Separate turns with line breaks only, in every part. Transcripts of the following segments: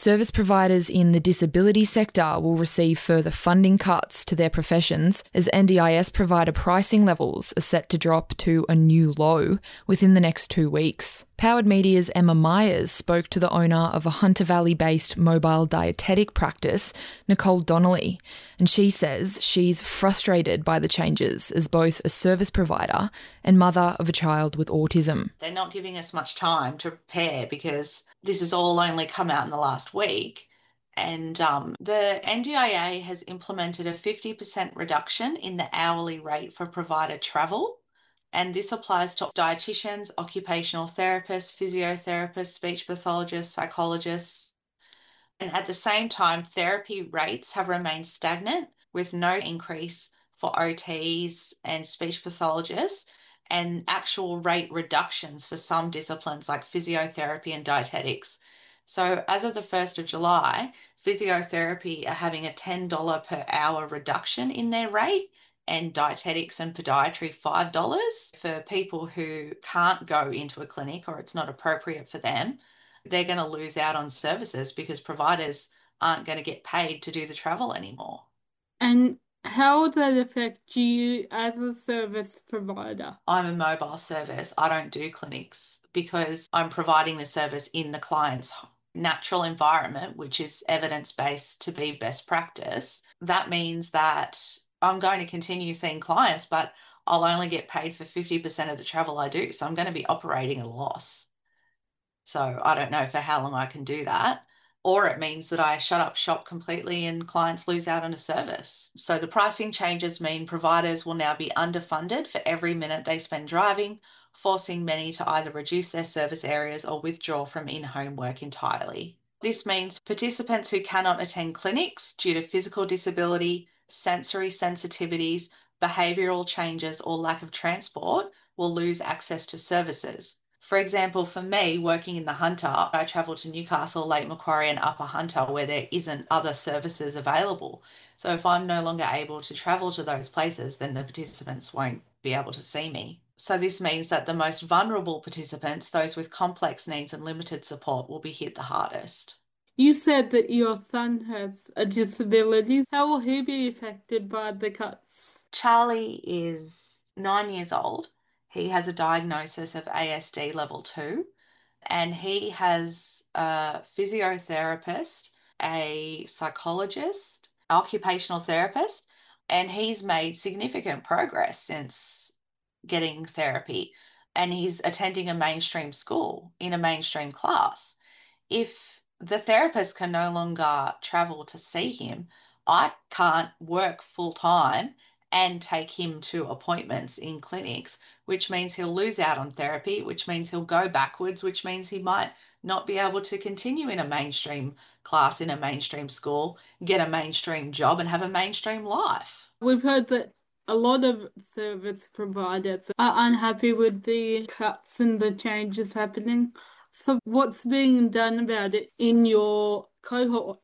Service providers in the disability sector will receive further funding cuts to their professions as NDIS provider pricing levels are set to drop to a new low within the next 2 weeks. Powered Media's Emma Myers spoke to the owner of a Hunter Valley-based mobile dietetic practice, Nicole Donnelly, and she says she's frustrated by the changes as both a service provider and mother of a child with autism.
They're not giving us much time to prepare because this has all only come out in the last week. And the NDIA has implemented a 50% reduction in the hourly rate for provider travel. And this applies to dietitians, occupational therapists, physiotherapists, speech pathologists, psychologists. And at the same time, therapy rates have remained stagnant with no increase for OTs and speech pathologists, and actual rate reductions for some disciplines like physiotherapy and dietetics. So as of the 1st of July, physiotherapy are having a $10 per hour reduction in their rate, and dietetics and podiatry $5. For people who can't go into a clinic or it's not appropriate for them, they're going to lose out on services because providers aren't going to get paid to do the travel anymore.
And how would that affect you as a service provider?
I'm a mobile service. I don't do clinics because I'm providing the service in the client's natural environment, which is evidence-based to be best practice. That means that I'm going to continue seeing clients, but I'll only get paid for 50% of the travel I do. So I'm going to be operating at a loss. So I don't know for how long I can do that. Or it means that I shut up shop completely and clients lose out on a service. So the pricing changes mean providers will now be underfunded for every minute they spend driving, forcing many to either reduce their service areas or withdraw from in-home work entirely. This means participants who cannot attend clinics due to physical disability, sensory sensitivities, behavioural changes, or lack of transport will lose access to services. For example, for me, working in the Hunter, I travel to Newcastle, Lake Macquarie and Upper Hunter where there isn't other services available. So if I'm no longer able to travel to those places, then the participants won't be able to see me. So this means that the most vulnerable participants, those with complex needs and limited support, will be hit the hardest.
You said that your son has a disability. How will he be affected by the cuts?
Charlie is 9 years old. He has a diagnosis of ASD level 2, and he has a physiotherapist, a psychologist, occupational therapist, and he's made significant progress since getting therapy. And he's attending a mainstream school in a mainstream class. If the therapist can no longer travel to see him, I can't work full time and take him to appointments in clinics, which means he'll lose out on therapy, which means he'll go backwards, which means he might not be able to continue in a mainstream class in a mainstream school, get a mainstream job, and have a mainstream life.
We've heard that a lot of service providers are unhappy with the cuts and the changes happening. So what's being done about it in your cohort?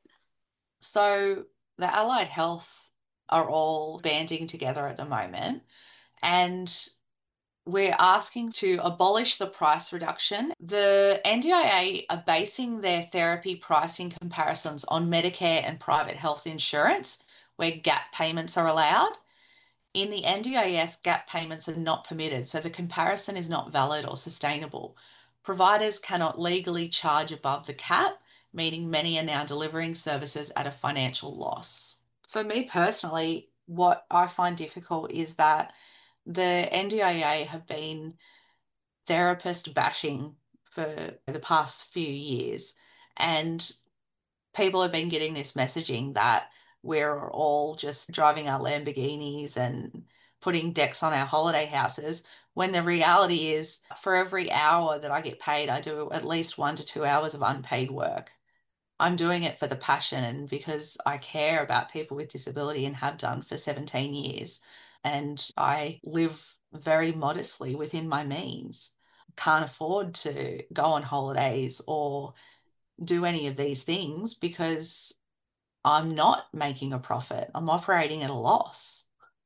So the allied health are all banding together at the moment, and we're asking to abolish the price reduction. The NDIA are basing their therapy pricing comparisons on Medicare and private health insurance, where gap payments are allowed. In the NDIS, gap payments are not permitted, so the comparison is not valid or sustainable. Providers cannot legally charge above the cap, meaning many are now delivering services at a financial loss. For me personally, what I find difficult is that the NDIA have been therapist bashing for the past few years, and people have been getting this messaging that we're all just driving our Lamborghinis and putting decks on our holiday houses, when the reality is for every hour that I get paid, I do at least 1 to 2 hours of unpaid work. I'm doing it for the passion and because I care about people with disability and have done for 17 years. And I live very modestly within my means. Can't afford to go on holidays or do any of these things because I'm not making a profit. I'm operating at a loss.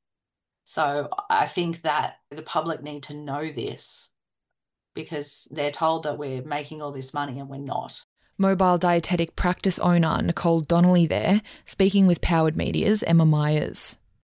So I think that the public need to know this because they're told that we're making all this money and we're not.
Mobile dietetic practice owner Nicole Donnelly there, speaking with Powered Media's Emma Myers.